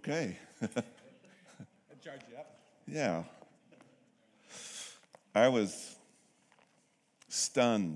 Okay. Charge you up. Yeah. I was stunned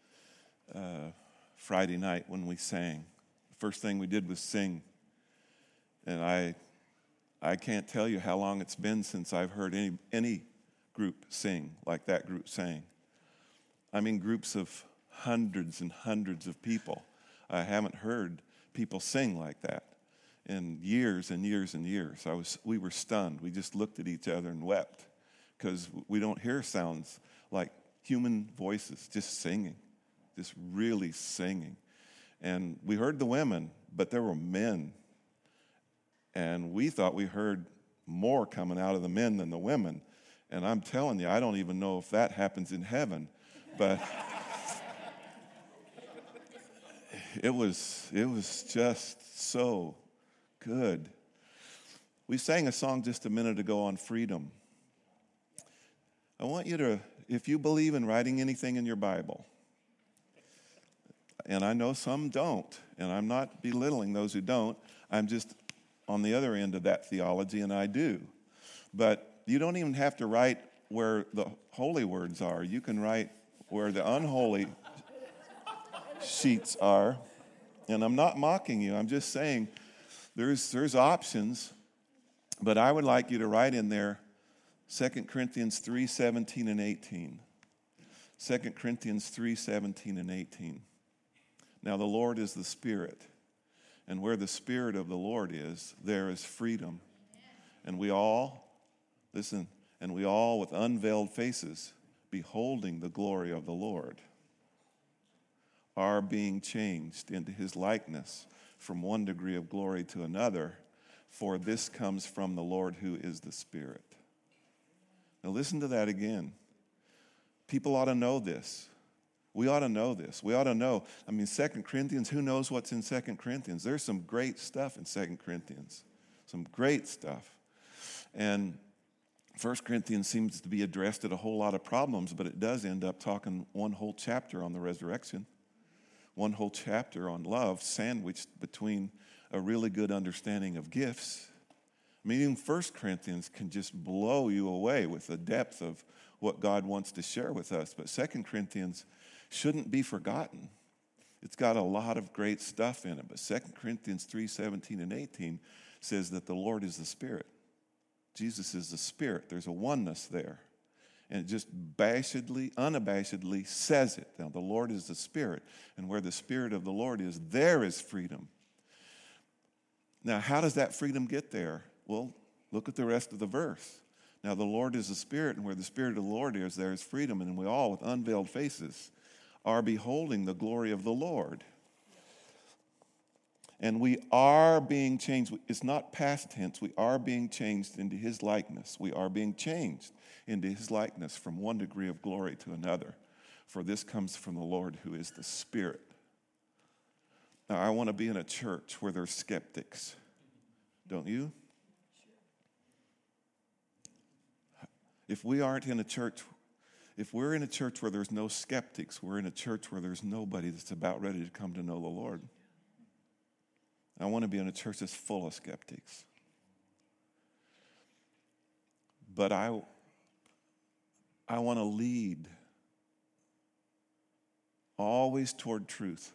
Friday night when we sang. The first thing we did was sing. And I can't tell you how long it's been since I've heard any group sing like that group sang. I mean, groups of hundreds and hundreds of people. I haven't heard people sing like that in years and years and years. We were stunned. We just looked at each other and wept because we don't hear sounds like human voices just singing, just really singing. And we heard the women, but there were men. And we thought we heard more coming out of the men than the women. And I'm telling you, I don't even know if that happens in heaven. But it was just so good. We sang a song just a minute ago on freedom. I want you to, if you believe in writing anything in your Bible, and I know some don't, and I'm not belittling those who don't, I'm just on the other end of that theology, and I do. But you don't even have to write where the holy words are. You can write where the unholy sheets are. And I'm not mocking you. I'm just saying there's options. But I would like you to write in there 2 Corinthians 3:17 and 18. 2 Corinthians 3:17 and 18. Now the Lord is the Spirit. And where the Spirit of the Lord is, there is freedom. And we all, listen, and we all with unveiled faces, beholding the glory of the Lord, are being changed into his likeness from one degree of glory to another, for this comes from the Lord who is the Spirit. Now listen to that again. People ought to know this. We ought to know this. We ought to know. 2 Corinthians, who knows what's in 2 Corinthians? There's some great stuff in 2 Corinthians. Some great stuff. And 1 Corinthians seems to be addressed at a whole lot of problems, but it does end up talking one whole chapter on the resurrection. One whole chapter on love, sandwiched between a really good understanding of gifts. Even 1 Corinthians can just blow you away with the depth of what God wants to share with us. But 2 Corinthians shouldn't be forgotten. It's got a lot of great stuff in it. But 2 Corinthians 3:17 and 18 says that the Lord is the Spirit. Jesus is the Spirit. There's a oneness there. And it just unabashedly says it. Now, the Lord is the Spirit. And where the Spirit of the Lord is, there is freedom. Now, how does that freedom get there? Well, look at the rest of the verse. Now, the Lord is the Spirit, and where the Spirit of the Lord is, there is freedom. And we all, with unveiled faces, are beholding the glory of the Lord. And we are being changed. It's not past tense. We are being changed into his likeness. We are being changed into his likeness from one degree of glory to another. For this comes from the Lord who is the Spirit. Now, I want to be in a church where there's skeptics. Don't you? If we're in a church where there's no skeptics, we're in a church where there's nobody that's about ready to come to know the Lord. I want to be in a church that's full of skeptics. But I want to lead always toward truth.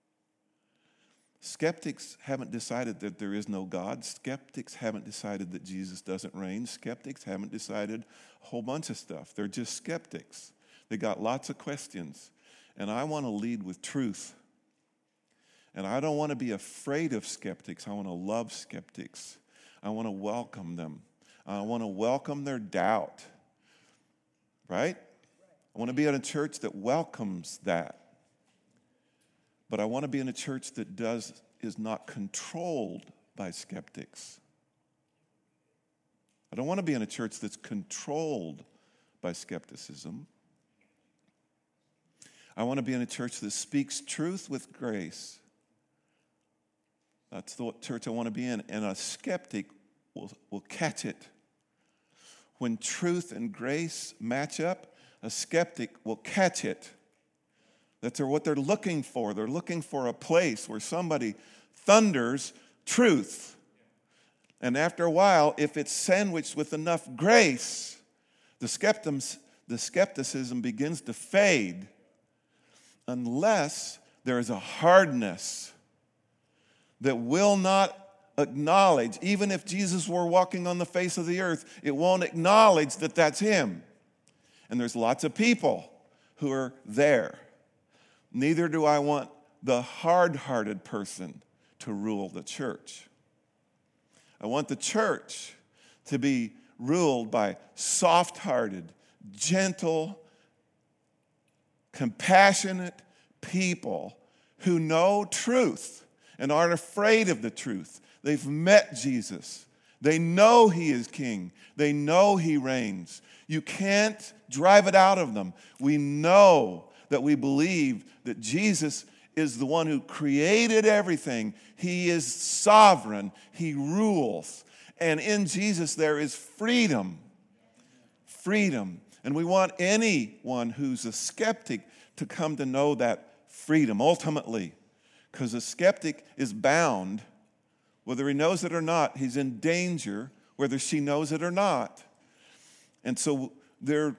Skeptics haven't decided that there is no God. Skeptics haven't decided that Jesus doesn't reign. Skeptics haven't decided a whole bunch of stuff. They're just skeptics. They got lots of questions. And I want to lead with truth. And I don't want to be afraid of skeptics. I want to love skeptics. I want to welcome them. I want to welcome their doubt. Right? I want to be in a church that welcomes that. But I want to be in a church that is not controlled by skeptics. I don't want to be in a church that's controlled by skepticism. I want to be in a church that speaks truth with grace. That's the church I want to be in. And a skeptic will catch it. When truth and grace match up, a skeptic will catch it. That's what they're looking for. They're looking for a place where somebody thunders truth. And after a while, if it's sandwiched with enough grace, the skepticism begins to fade unless there is a hardness that will not acknowledge, even if Jesus were walking on the face of the earth, it won't acknowledge that that's him. And there's lots of people who are there. Neither do I want the hard-hearted person to rule the church. I want the church to be ruled by soft-hearted, gentle, compassionate people who know truth and aren't afraid of the truth. They've met Jesus. They know he is king. They know he reigns. You can't drive it out of them. We know that we believe that Jesus is the one who created everything. He is sovereign. He rules. And in Jesus there is freedom. Freedom. And we want anyone who's a skeptic to come to know that freedom ultimately. Because a skeptic is bound, whether he knows it or not. He's in danger, whether she knows it or not. And so they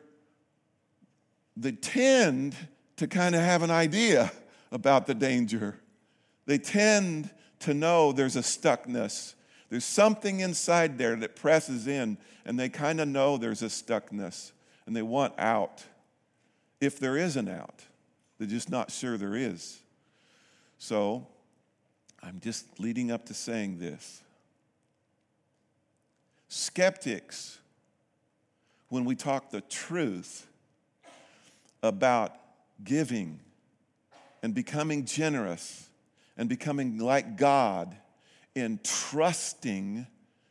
tend to kind of have an idea about the danger. They tend to know there's a stuckness. There's something inside there that presses in, and they kind of know there's a stuckness, and they want out. If there is an out, they're just not sure there is. So, I'm just leading up to saying this. Skeptics, when we talk the truth about giving and becoming generous and becoming like God in trusting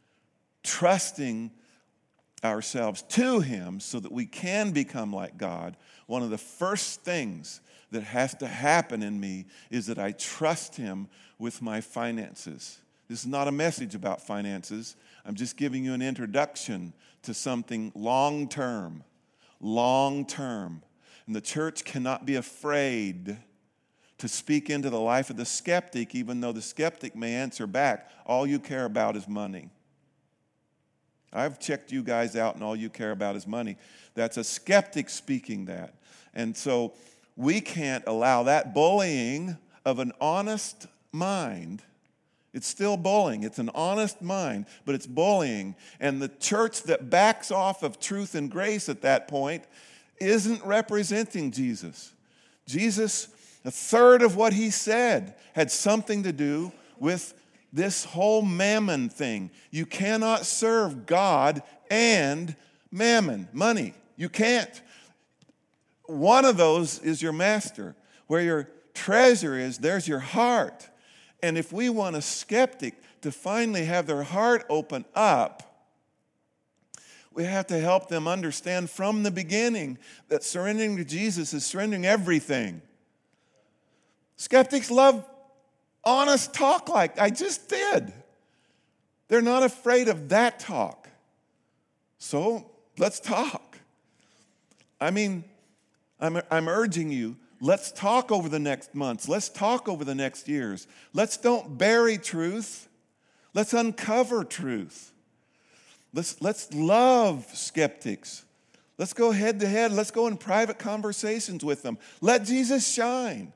ourselves to him so that we can become like God, one of the first things that has to happen in me is that I trust him with my finances. This is not a message about finances. I'm just giving you an introduction to something long-term. Long-term. And the church cannot be afraid to speak into the life of the skeptic, even though the skeptic may answer back, all you care about is money. I've checked you guys out and all you care about is money. That's a skeptic speaking that. And so we can't allow that bullying of an honest mind. It's still bullying. It's an honest mind, but it's bullying. And the church that backs off of truth and grace at that point isn't representing Jesus. Jesus, a third of what he said had something to do with this whole mammon thing. You cannot serve God and mammon, money. You can't. One of those is your master. Where your treasure is, there's your heart. And if we want a skeptic to finally have their heart open up, we have to help them understand from the beginning that surrendering to Jesus is surrendering everything. Skeptics love honest talk like I just did. They're not afraid of that talk. So let's talk. I mean, I'm urging you, let's talk over the next months. Let's talk over the next years. Let's don't bury truth. Let's uncover truth. Let's love skeptics. Let's go head to head. Let's go in private conversations with them. Let Jesus shine.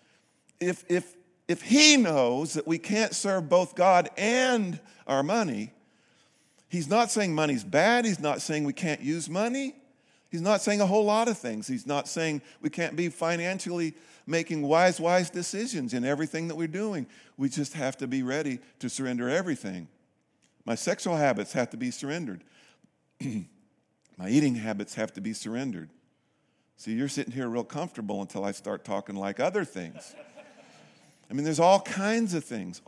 If he knows that we can't serve both God and our money, he's not saying money's bad. He's not saying we can't use money. He's not saying a whole lot of things. He's not saying we can't be financially making wise decisions in everything that we're doing. We just have to be ready to surrender everything. My sexual habits have to be surrendered. My eating habits have to be surrendered. See, you're sitting here real comfortable until I start talking like other things. I mean, there's all kinds of things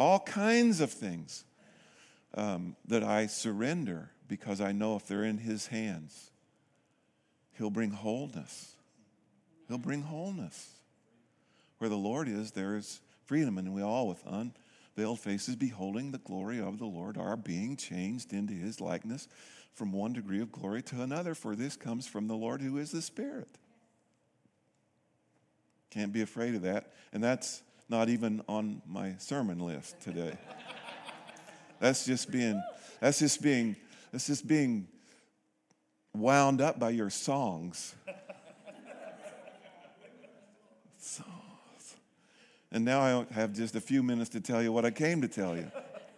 that I surrender because I know if they're in his hands, he'll bring wholeness. He'll bring wholeness. Where the Lord is, there is freedom. And we all, with unveiled faces, beholding the glory of the Lord, are being changed into his likeness from one degree of glory to another. For this comes from the Lord who is the Spirit. Can't be afraid of that. And that's not even on my sermon list today. That's just being That's just being wound up by your songs. And now I have just a few minutes to tell you what I came to tell you.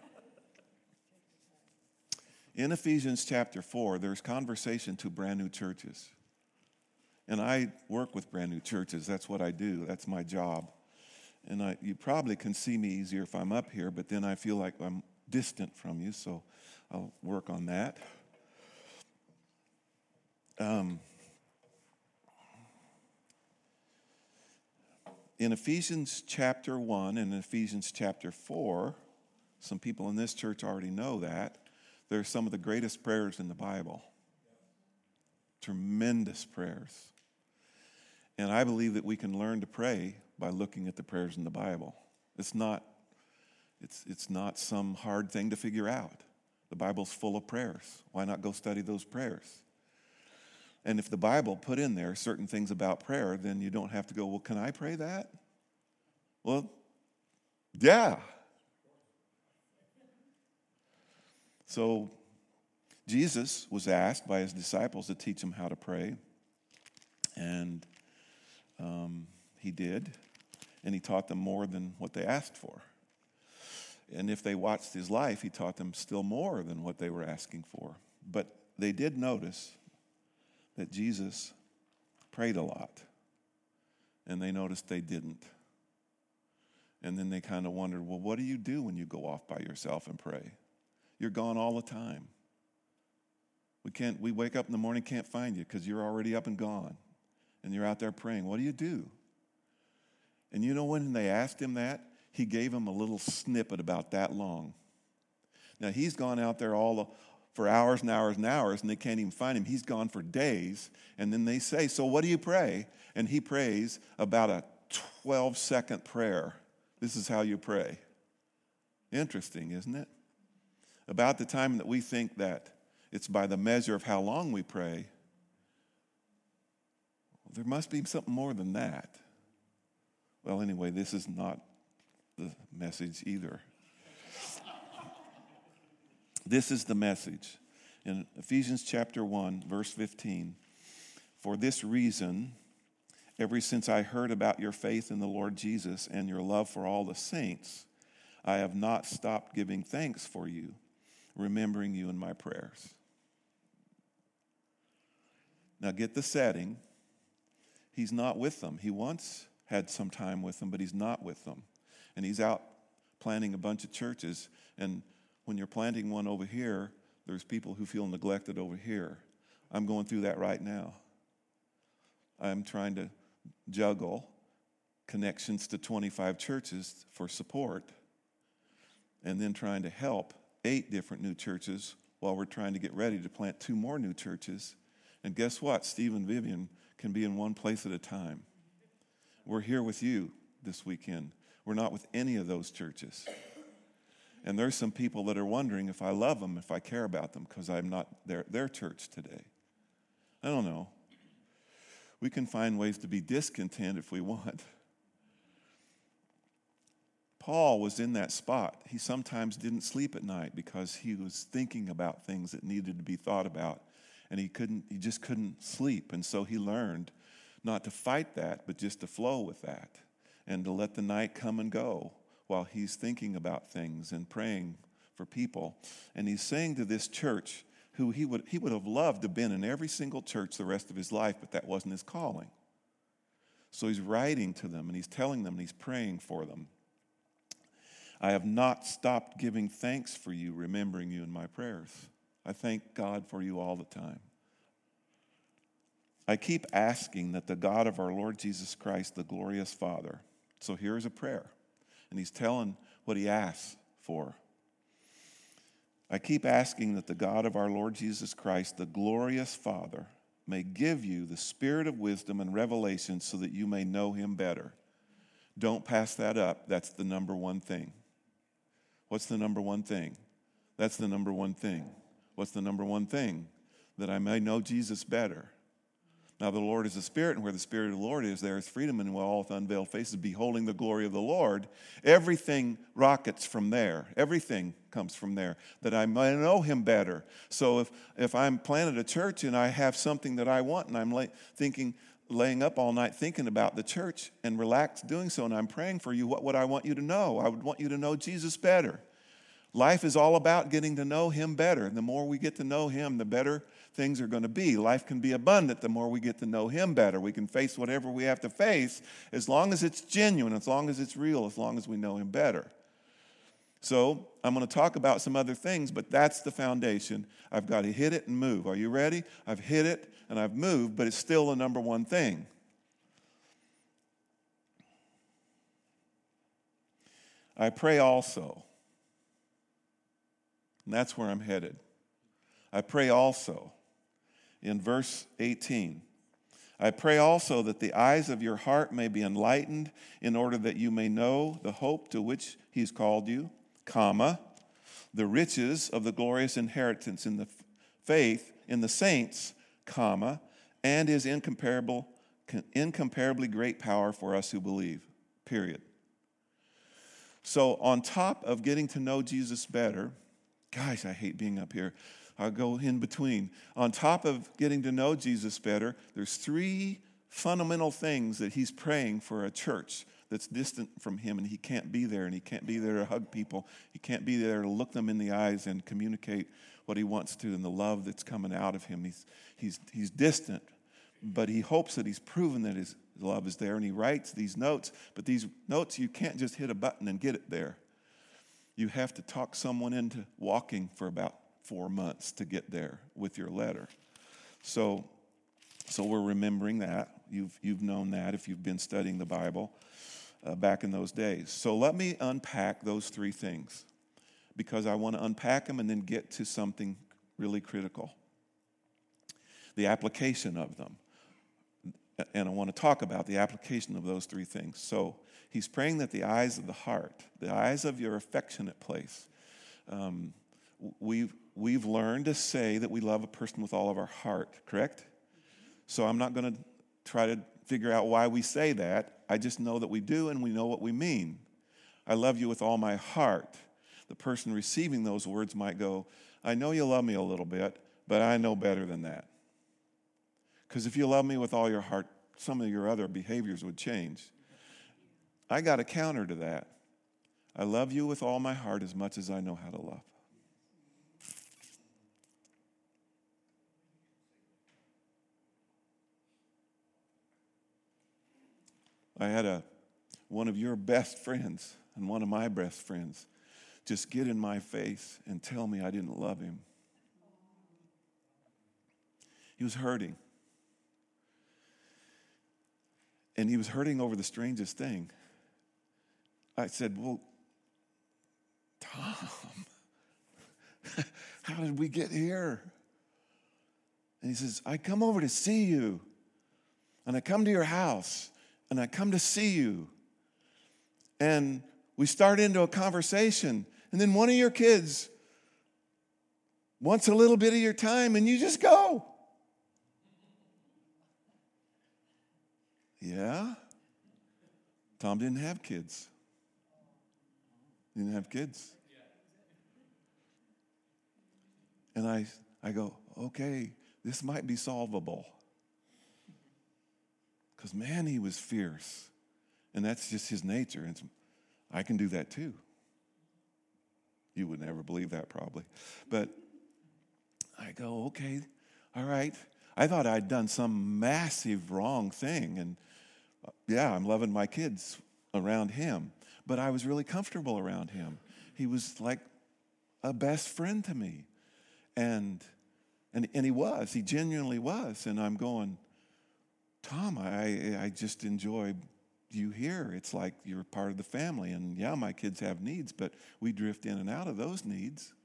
In Ephesians chapter 4, there's conversation to brand new churches. And I work with brand new churches. That's what I do. That's my job. And you probably can see me easier if I'm up here, but then I feel like I'm distant from you, so I'll work on that. In Ephesians chapter 1 and Ephesians chapter 4, some people in this church already know that, they're some of the greatest prayers in the Bible. Tremendous prayers. And I believe that we can learn to pray by looking at the prayers in the Bible. It's not some hard thing to figure out. The Bible's full of prayers. Why not go study those prayers? And if the Bible put in there certain things about prayer, then you don't have to go, well, can I pray that? Well, yeah. So Jesus was asked by his disciples to teach him how to pray. And he did. And he taught them more than what they asked for. And if they watched his life, he taught them still more than what they were asking for. But they did notice that Jesus prayed a lot. And they noticed they didn't. And then they kind of wondered, well, what do you do when you go off by yourself and pray? You're gone all the time. We wake up in the morning, can't find you because you're already up and gone. And you're out there praying. What do you do? And you know when they asked him that, he gave them a little snippet about that long. Now, he's gone out there for hours and hours and hours, and they can't even find him. He's gone for days. And then they say, so what do you pray? And he prays about a 12-second prayer. This is how you pray. Interesting, isn't it? About the time that we think that it's by the measure of how long we pray, there must be something more than that. Well, anyway, this is not the message either. This is the message. In Ephesians chapter 1, verse 15, for this reason, ever since I heard about your faith in the Lord Jesus and your love for all the saints, I have not stopped giving thanks for you, remembering you in my prayers. Now get the setting. He's not with them. He once had some time with them, but he's not with them. And he's out planting a bunch of churches. And when you're planting one over here, there's people who feel neglected over here. I'm going through that right now. I'm trying to juggle connections to 25 churches for support and then trying to help 8 different new churches while we're trying to get ready to plant 2 more new churches. And guess what? Steve and Vivian can be in one place at a time. We're here with you this weekend. We're not with any of those churches. And there's some people that are wondering if I love them, if I care about them, because I'm not their church today. I don't know. We can find ways to be discontent if we want. Paul was in that spot. He sometimes didn't sleep at night because he was thinking about things that needed to be thought about. And he just couldn't sleep. And so he learned not to fight that, but just to flow with that and to let the night come and go while he's thinking about things and praying for people. And he's saying to this church, who he would have loved to have been in every single church the rest of his life, but that wasn't his calling. So he's writing to them and he's telling them and he's praying for them. I have not stopped giving thanks for you, remembering you in my prayers. I thank God for you all the time. I keep asking that the God of our Lord Jesus Christ, the glorious Father. So here's a prayer. And he's telling what he asks for. I keep asking that the God of our Lord Jesus Christ, the glorious Father, may give you the spirit of wisdom and revelation so that you may know him better. Don't pass that up. That's the number one thing. What's the number one thing? That's the number one thing. What's the number one thing? That I may know Jesus better. Now the Lord is the Spirit, and where the Spirit of the Lord is, there is freedom, and all with unveiled faces beholding the glory of the Lord. Everything rockets from there. Everything comes from there, that I might know him better. So if I'm planted a church and I have something that I want, and I'm laying up all night thinking about the church and relaxed doing so, and I'm praying for you, what would I want you to know? I would want you to know Jesus better. Life is all about getting to know him better. And the more we get to know him, the better things are going to be. Life can be abundant the more we get to know him better. We can face whatever we have to face as long as it's genuine, as long as it's real, as long as we know him better. So I'm going to talk about some other things, but that's the foundation. I've got to hit it and move. Are you ready? I've hit it and I've moved, but it's still the number one thing. I pray also. And that's where I'm headed. I pray also, in verse 18, I pray also that the eyes of your heart may be enlightened in order that you may know the hope to which he's called you, comma, the riches of the glorious inheritance in the faith in the saints, comma, and his incomparably great power for us who believe, period. So on top of getting to know Jesus better, gosh, I hate being up here. I'll go in between. On top of getting to know Jesus better, there's three fundamental things that he's praying for a church that's distant from him, and he can't be there, and he can't be there to hug people. He can't be there to look them in the eyes and communicate what he wants to and the love that's coming out of him. He's distant, but he hopes that he's proven that his love is there, and he writes these notes. But these notes, you can't just hit a button and get it there. You have to talk someone into walking for about 4 months to get there with your letter. So we're remembering that. You've known that if you've been studying the Bible back in those days. So let me unpack those three things, because I want to unpack them and then get to something really critical. The application of them. And I want to talk about the application of those three things. So he's praying that the eyes of the heart, the eyes of your affectionate place. We've learned to say that we love a person with all of our heart, correct? So I'm not going to try to figure out why we say that. I just know that we do, and we know what we mean. I love you with all my heart. The person receiving those words might go, I know you love me a little bit, but I know better than that. Because if you love me with all your heart, some of your other behaviors would change. I got a counter to that. I love you with all my heart as much as I know how to love. I had one of your best friends and one of my best friends just get in my face and tell me I didn't love him. He was hurting. And he was hurting over the strangest thing. I said, well, Tom, how did we get here? And he says, I come over to see you. And I come to your house. And I come to see you. And we start into a conversation. And then one of your kids wants a little bit of your time, and you just go. Yeah? Tom didn't have kids. Didn't have kids. And I go, okay, this might be solvable. Because, man, he was fierce. And that's just his nature. And I can do that too. You would never believe that probably. But I go, okay, all right. I thought I'd done some massive wrong thing. And, yeah, I'm loving my kids around him. But I was really comfortable around him. He was like a best friend to me. And he was. He genuinely was. And I'm going, Tom, I just enjoy you here. It's like you're part of the family. And yeah, my kids have needs, but we drift in and out of those needs.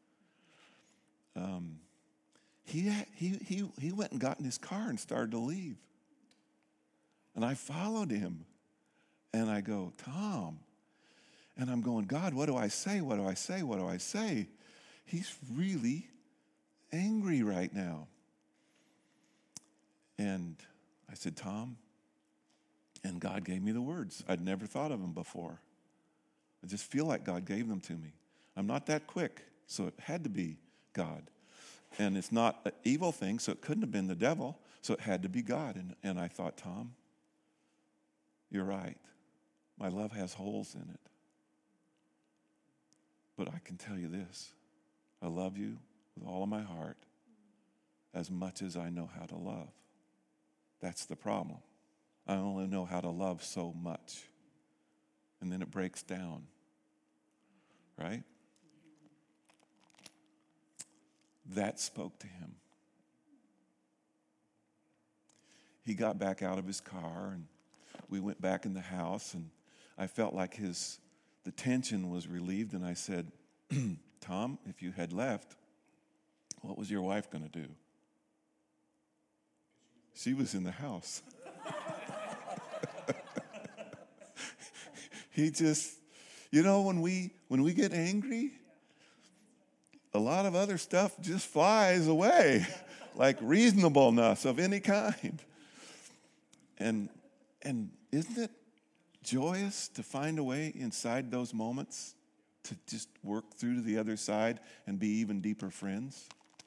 He went and got in his car and started to leave. And I followed him. And I go, Tom. And I'm going, God, what do I say? What do I say? What do I say? He's really angry right now. And I said, Tom, and God gave me the words. I'd never thought of them before. I just feel like God gave them to me. I'm not that quick, so it had to be God. And it's not an evil thing, so it couldn't have been the devil, so it had to be God. And I thought, Tom, you're right. My love has holes in it. But I can tell you this. I love you with all of my heart as much as I know how to love. That's the problem. I only know how to love so much. And then it breaks down. Right? That spoke to him. He got back out of his car and we went back in the house, and I felt like the tension was relieved, and I said, Tom, if you had left, what was your wife going to do? She was in the house. He just, when we get angry, a lot of other stuff just flies away, like reasonableness of any kind. And isn't it joyous to find a way inside those moments to just work through to the other side and be even deeper friends?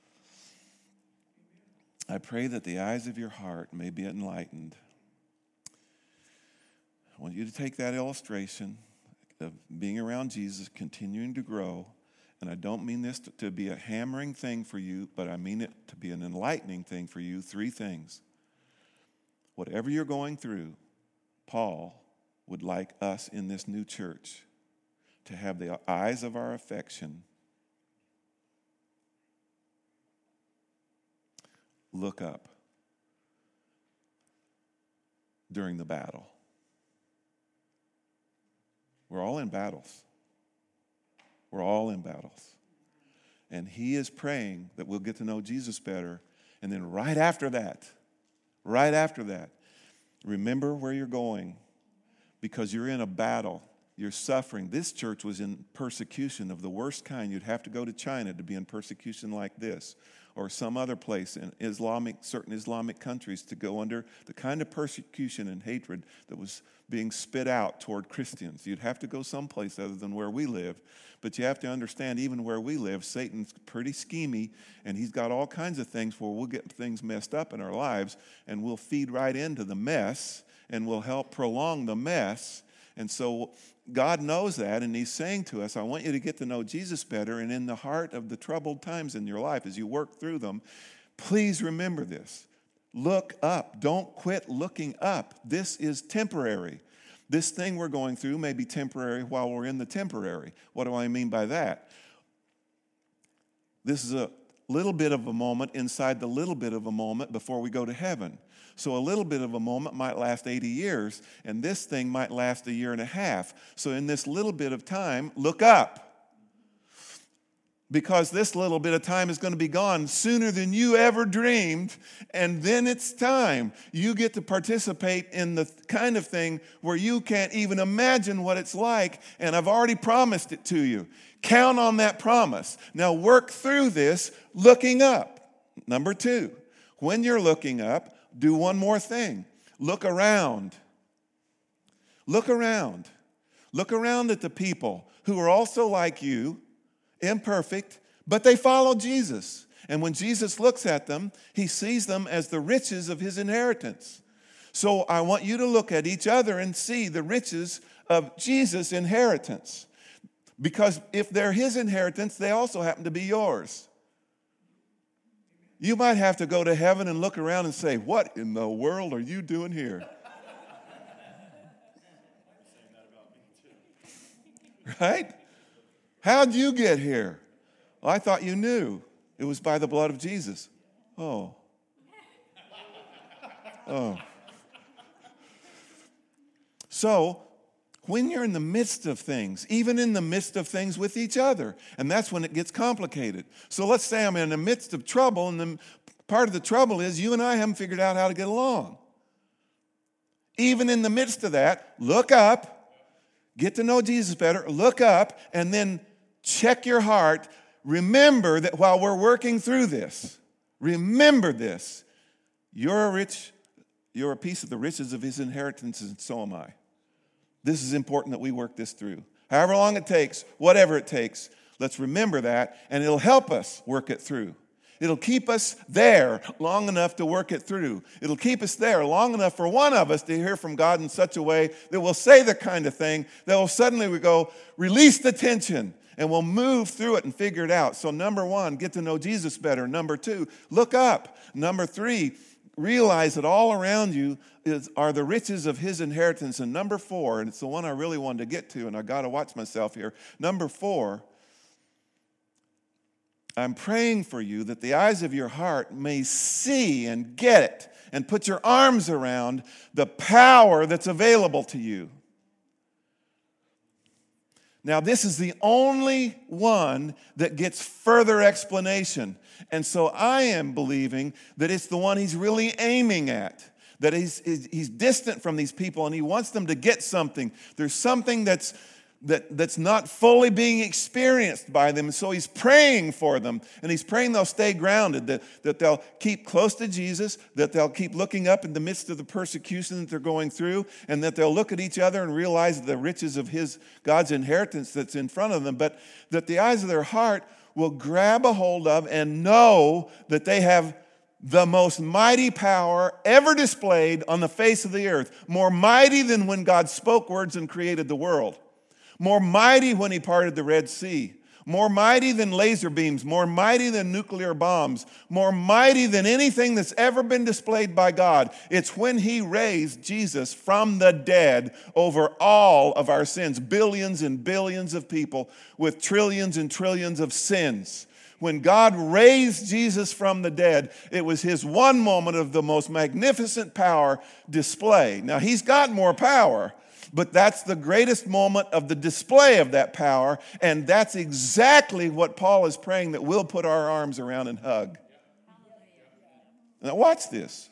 I pray that the eyes of your heart may be enlightened. I want you to take that illustration of being around Jesus, continuing to grow, and I don't mean this to be a hammering thing for you, but I mean it to be an enlightening thing for you. 3 things. Whatever you're going through, Paul would like us in this new church to have the eyes of our affection look up during the battle. We're all in battles. We're all in battles. And he is praying that we'll get to know Jesus better. And then right after that, remember where you're going, because you're in a battle. You're suffering. This church was in persecution of the worst kind. You'd have to go to China to be in persecution like this, or some other place in certain Islamic countries to go under the kind of persecution and hatred that was being spit out toward Christians. You'd have to go someplace other than where we live. But you have to understand, even where we live, Satan's pretty schemy, and he's got all kinds of things where we'll get things messed up in our lives, and we'll feed right into the mess, and we'll help prolong the mess. And so God knows that, and he's saying to us, I want you to get to know Jesus better, and in the heart of the troubled times in your life, as you work through them, please remember this. Look up. Don't quit looking up. This is temporary. This thing we're going through may be temporary while we're in the temporary. What do I mean by that? This is a little bit of a moment inside the little bit of a moment before we go to heaven. So a little bit of a moment might last 80 years, and this thing might last a year and a half. So in this little bit of time, look up. Because this little bit of time is going to be gone sooner than you ever dreamed, and then it's time. You get to participate in the kind of thing where you can't even imagine what it's like, and I've already promised it to you. Count on that promise. Now work through this looking up. Number 2, when you're looking up, do one more thing. Look around. Look around. Look around at the people who are also like you, imperfect, but they follow Jesus. And when Jesus looks at them, he sees them as the riches of his inheritance. So I want you to look at each other and see the riches of Jesus' inheritance. Because if they're his inheritance, they also happen to be yours. You might have to go to heaven and look around and say, what in the world are you doing here? Right? How'd you get here? Well, I thought you knew. It was by the blood of Jesus. Oh. So, when you're in the midst of things, even in the midst of things with each other, and that's when it gets complicated. So let's say I'm in the midst of trouble, and then part of the trouble is you and I haven't figured out how to get along. Even in the midst of that, look up, get to know Jesus better, look up, and then check your heart. Remember that while we're working through this, remember this. You're a rich You're a piece of the riches of his inheritance, and so am I. This is important that we work this through. However long it takes, whatever it takes, let's remember that, and it'll help us work it through. It'll keep us there long enough to work it through. It'll keep us there long enough for one of us to hear from God in such a way that we'll say the kind of thing that will suddenly we go, release the tension, and we'll move through it and figure it out. So number one, get to know Jesus better. Number two, look up. Number three, realize that all around you are the riches of his inheritance. And number four, and it's the one I really wanted to get to, and I got to watch myself here. Number four, I'm praying for you that the eyes of your heart may see and get it and put your arms around the power that's available to you. Now, this is the only one that gets further explanation. And so I am believing that it's the one he's really aiming at, that he's distant from these people and he wants them to get something. There's something that's not fully being experienced by them. And so he's praying for them, and he's praying they'll stay grounded, that they'll keep close to Jesus, that they'll keep looking up in the midst of the persecution that they're going through, and that they'll look at each other and realize the riches of God's inheritance that's in front of them, but that the eyes of their heart will grab a hold of and know that they have the most mighty power ever displayed on the face of the earth, more mighty than when God spoke words and created the world. More mighty when he parted the Red Sea. More mighty than laser beams. More mighty than nuclear bombs. More mighty than anything that's ever been displayed by God. It's when he raised Jesus from the dead over all of our sins. Billions and billions of people with trillions and trillions of sins. When God raised Jesus from the dead, it was his one moment of the most magnificent power display. Now, he's got more power, but that's the greatest moment of the display of that power, and that's exactly what Paul is praying that we'll put our arms around and hug. Now watch this.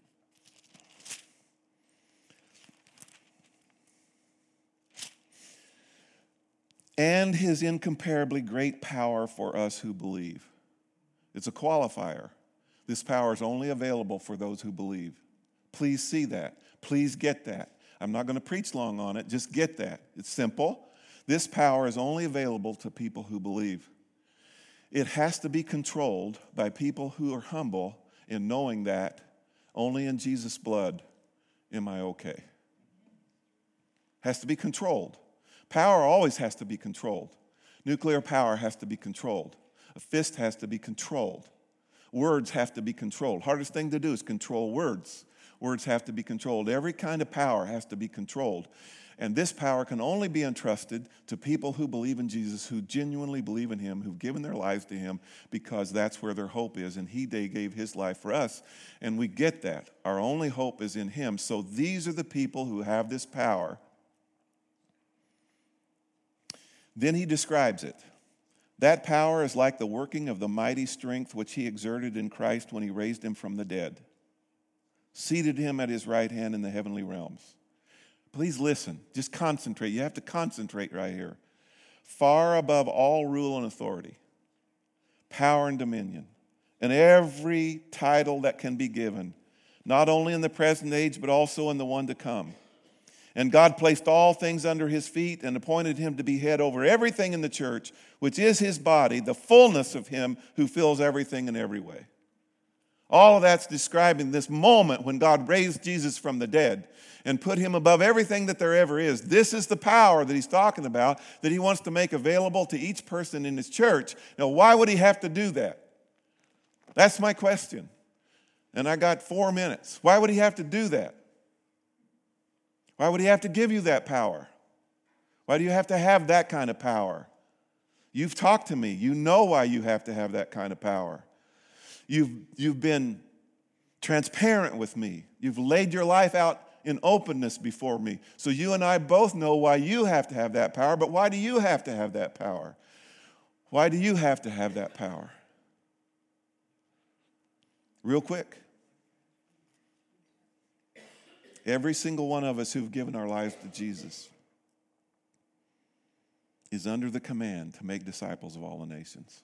And his incomparably great power for us who believe. It's a qualifier. This power is only available for those who believe. Please see that. Please get that. I'm not going to preach long on it. Just get that. It's simple. This power is only available to people who believe. It has to be controlled by people who are humble in knowing that only in Jesus' blood am I okay. Has to be controlled. Power always has to be controlled. Nuclear power has to be controlled. A fist has to be controlled. Words have to be controlled. Hardest thing to do is control words. Words have to be controlled. Every kind of power has to be controlled. And this power can only be entrusted to people who believe in Jesus, who genuinely believe in him, who've given their lives to him, because that's where their hope is. And he gave his life for us, and we get that. Our only hope is in him. So these are the people who have this power. Then he describes it. That power is like the working of the mighty strength which he exerted in Christ when he raised him from the dead, seated him at his right hand in the heavenly realms. Please listen. Just concentrate. You have to concentrate right here. Far above all rule and authority, power and dominion, and every title that can be given, not only in the present age, but also in the one to come. And God placed all things under his feet and appointed him to be head over everything in the church, which is his body, the fullness of him who fills everything in every way. All of that's describing this moment when God raised Jesus from the dead and put him above everything that there ever is. This is the power that he's talking about, that he wants to make available to each person in his church. Now, why would he have to do that? That's my question. And I got 4 minutes. Why would he have to do that? Why would he have to give you that power? Why do you have to have that kind of power? You've talked to me. You know why you have to have that kind of power. You've been transparent with me. You've laid your life out in openness before me. So you and I both know why you have to have that power, but why do you have to have that power? Why do you have to have that power? Real quick. Every single one of us who've given our lives to Jesus is under the command to make disciples of all the nations.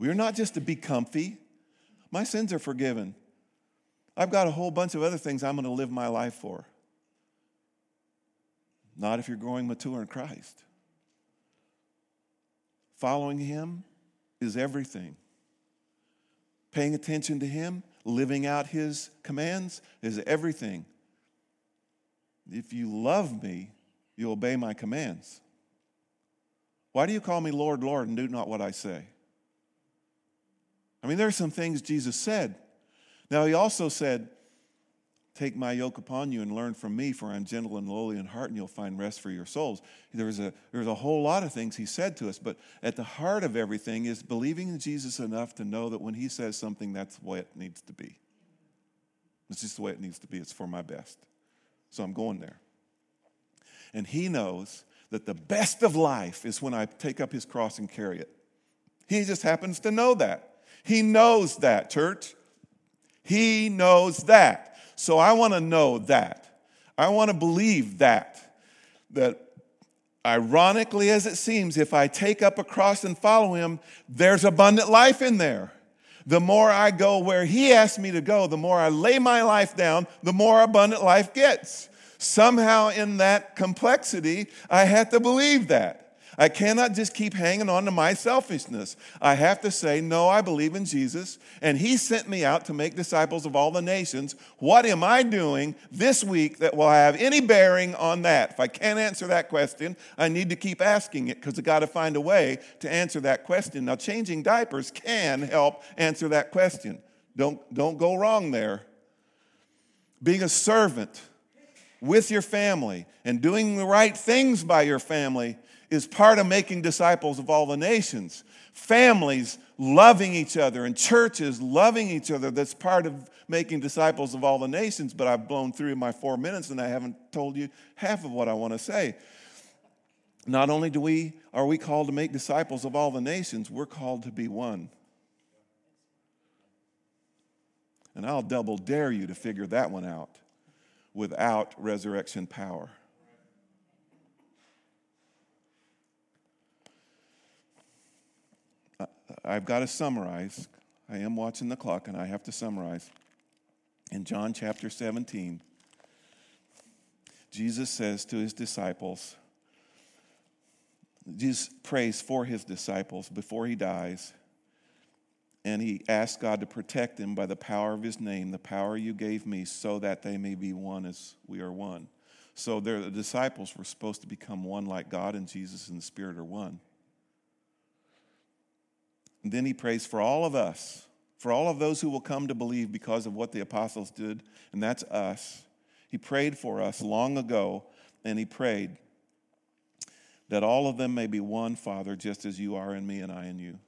We're not just to be comfy. My sins are forgiven. I've got a whole bunch of other things I'm going to live my life for. Not if you're growing mature in Christ. Following him is everything. Paying attention to him, living out his commands is everything. If you love me, you obey my commands. Why do you call me Lord, Lord, and do not what I say? I mean, there are some things Jesus said. Now, he also said, take my yoke upon you and learn from me, for I'm gentle and lowly in heart, and you'll find rest for your souls. There's a whole lot of things he said to us, but at the heart of everything is believing in Jesus enough to know that when he says something, that's the way it needs to be. It's just the way it needs to be. It's for my best. So I'm going there. And he knows that the best of life is when I take up his cross and carry it. He just happens to know that. He knows that, church. He knows that. So I want to know that. I want to believe that ironically as it seems, if I take up a cross and follow him, there's abundant life in there. The more I go where he asked me to go, the more I lay my life down, the more abundant life gets. Somehow in that complexity, I have to believe that. I cannot just keep hanging on to my selfishness. I have to say, no, I believe in Jesus, and he sent me out to make disciples of all the nations. What am I doing this week that will have any bearing on that? If I can't answer that question, I need to keep asking it because I've got to find a way to answer that question. Now, changing diapers can help answer that question. Don't go wrong there. Being a servant with your family and doing the right things by your family is part of making disciples of all the nations. Families loving each other and churches loving each other, that's part of making disciples of all the nations. But I've blown through my 4 minutes and I haven't told you half of what I want to say. Not only are we called to make disciples of all the nations, we're called to be one. And I'll double dare you to figure that one out without resurrection power. I've got to summarize. I am watching the clock, and I have to summarize. In John chapter 17, Jesus says to his disciples, Jesus prays for his disciples before he dies, and he asks God to protect them by the power of his name, the power you gave me, so that they may be one as we are one. So the disciples were supposed to become one like God and Jesus and the Spirit are one. And then he prays for all of us, for all of those who will come to believe because of what the apostles did, and that's us. He prayed for us long ago, and he prayed that all of them may be one, Father, just as you are in me and I in you.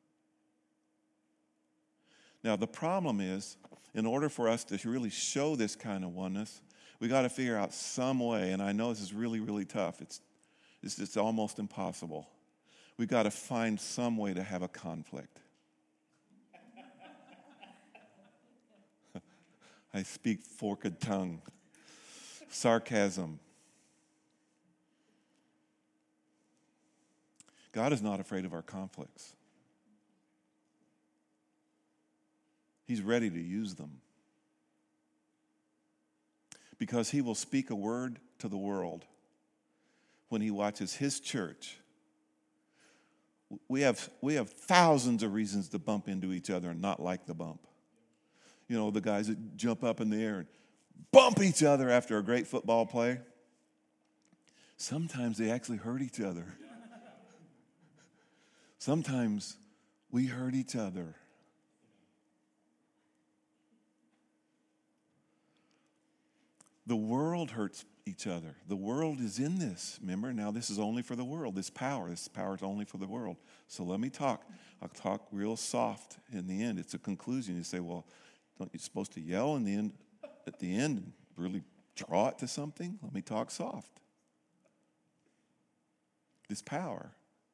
Now, the problem is, in order for us to really show this kind of oneness, we got to figure out some way, and I know this is really, really tough. It's almost impossible. We've got to find some way to have a conflict. I speak forked tongue, sarcasm. God is not afraid of our conflicts. He's ready to use them. Because he will speak a word to the world when he watches his church. We have thousands of reasons to bump into each other and not like the bump. You know, the guys that jump up in the air and bump each other after a great football play. Sometimes they actually hurt each other. Sometimes we hurt each other. The world hurts each other. The world is in this. Remember, now this is only for the world. This power is only for the world. So let me talk. I'll talk real soft in the end. It's a conclusion. You say, well, don't you supposed to yell at the end and really draw it to something? Let me talk soft. This power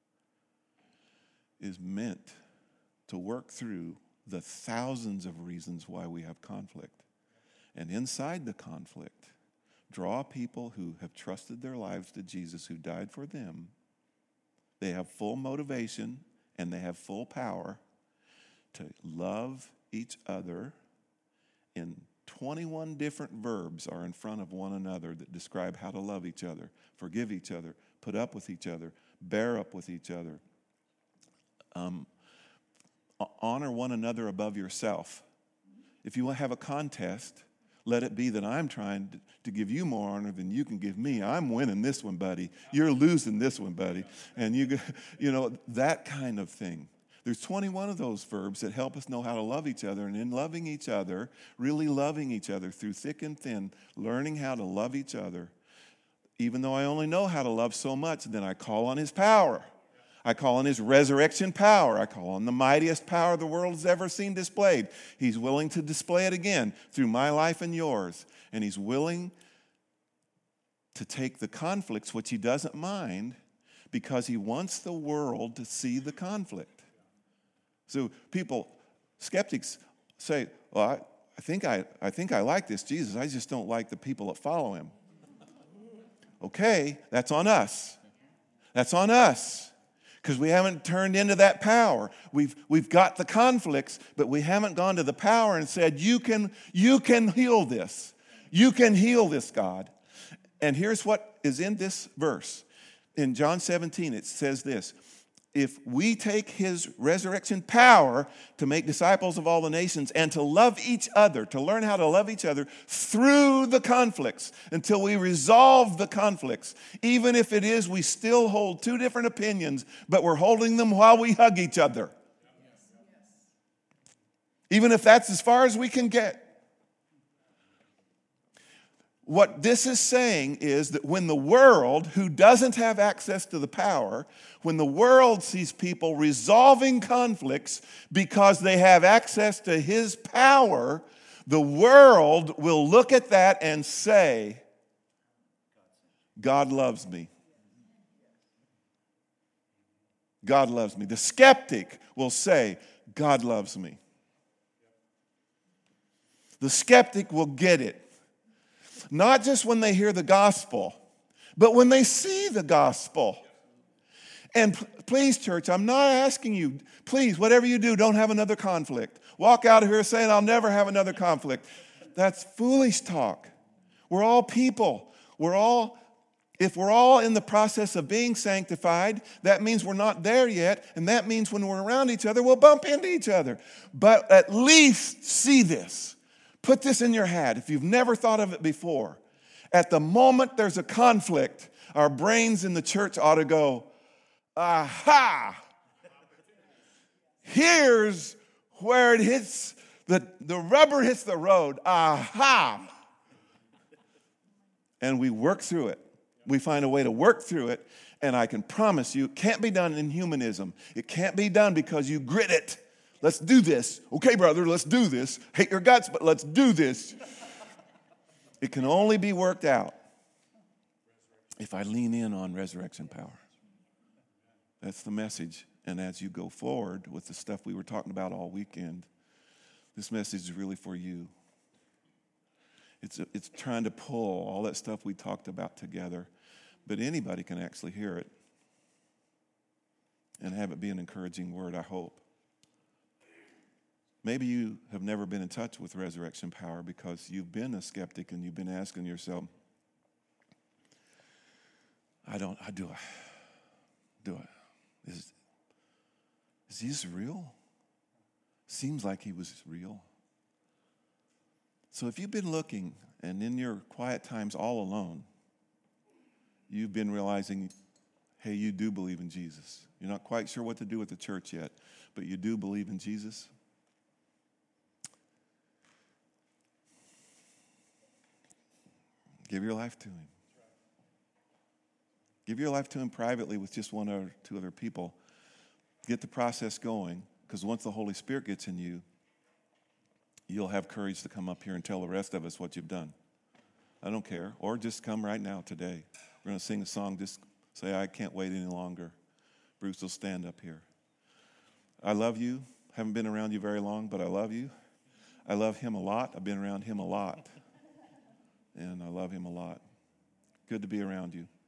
is meant to work through the thousands of reasons why we have conflict. And inside the conflict, draw people who have trusted their lives to Jesus, who died for them. They have full motivation and they have full power, to love each other. In 21 different verbs are in front of one another that describe how to love each other, forgive each other, put up with each other, bear up with each other. Honor one another above yourself. If you have a contest, let it be that I'm trying to give you more honor than you can give me. I'm winning this one, buddy. You're losing this one, buddy. And that kind of thing. There's 21 of those verbs that help us know how to love each other. And in loving each other, really loving each other through thick and thin, learning how to love each other, even though I only know how to love so much, then I call on his power. I call on his resurrection power. I call on the mightiest power the world has ever seen displayed. He's willing to display it again through my life and yours. And he's willing to take the conflicts, which he doesn't mind, because he wants the world to see the conflict. So skeptics say, well, I think I like this Jesus. I just don't like the people that follow him. Okay, that's on us. That's on us. Because we haven't turned into that power. We've got the conflicts, but we haven't gone to the power and said, you can heal this. You can heal this, God. And here's what is in this verse. In John 17, it says this. If we take his resurrection power to make disciples of all the nations and to love each other, to learn how to love each other through the conflicts until we resolve the conflicts, even if it is we still hold two different opinions, but we're holding them while we hug each other. Even if that's as far as we can get. What this is saying is that when the world, who doesn't have access to the power, when the world sees people resolving conflicts because they have access to his power, the world will look at that and say, God loves me. God loves me. The skeptic will say, God loves me. The skeptic will get it. Not just when they hear the gospel, but when they see the gospel. And please, church, I'm not asking you, please, whatever you do, don't have another conflict. Walk out of here saying, I'll never have another conflict. That's foolish talk. We're all people. If we're all in the process of being sanctified, that means we're not there yet, and that means when we're around each other, we'll bump into each other. But at least see this. Put this in your head if you've never thought of it before. At the moment there's a conflict, our brains in the church ought to go, aha! Here's where it hits, the rubber hits the road, aha! And we work through it. We find a way to work through it, and I can promise you, it can't be done in humanism. It can't be done because you grit it. Let's do this. Okay, brother, let's do this. Hate your guts, but let's do this. It can only be worked out if I lean in on resurrection power. That's the message. And as you go forward with the stuff we were talking about all weekend, this message is really for you. It's trying to pull all that stuff we talked about together, but anybody can actually hear it and have it be an encouraging word, I hope. Maybe you have never been in touch with resurrection power because you've been a skeptic and you've been asking yourself, do I? Is Jesus real? Seems like he was real. So if you've been looking and in your quiet times all alone, you've been realizing, hey, you do believe in Jesus. You're not quite sure what to do with the church yet, but you do believe in Jesus. Give your life to him. Give your life to him privately with just one or two other people. Get the process going, because once the Holy Spirit gets in you, you'll have courage to come up here and tell the rest of us what you've done. I don't care. Or just come right now today. We're going to sing a song. Just say, I can't wait any longer. Bruce will stand up here. I love you. Haven't been around you very long, but I love you. I love him a lot. I've been around him a lot. And I love him a lot. Good to be around you.